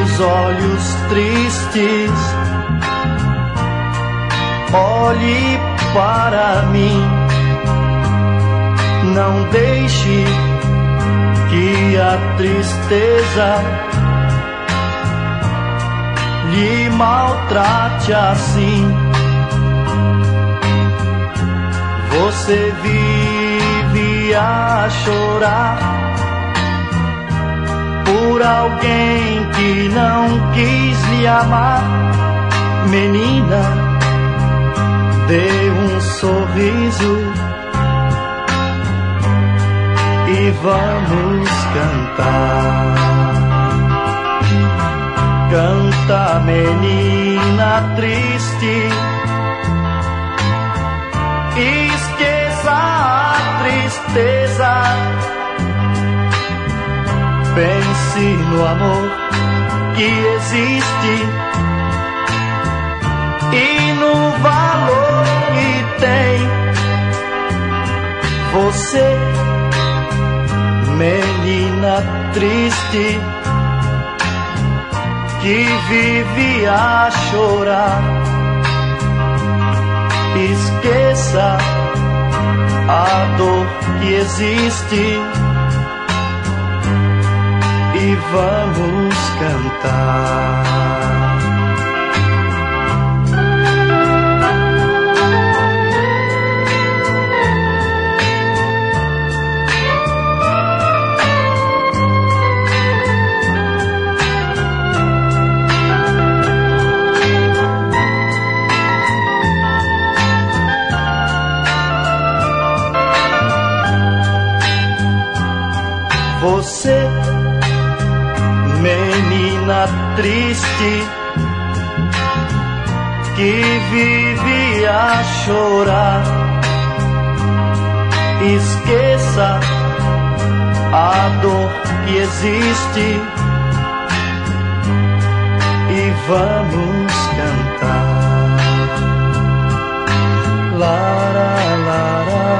seus olhos tristes, olhe para mim. Não deixe que a tristeza lhe maltrate assim. Você vive a chorar por alguém que não quis lhe amar. Menina, dê um sorriso e vamos cantar. Canta, menina triste, esqueça a tristeza. Pense no amor que existe e no valor que tem. Você, menina triste, que vive a chorar, esqueça a dor que existe e vamos cantar. Você, menina triste, que vive a chorar, esqueça a dor que existe e vamos cantar. Lara, lara.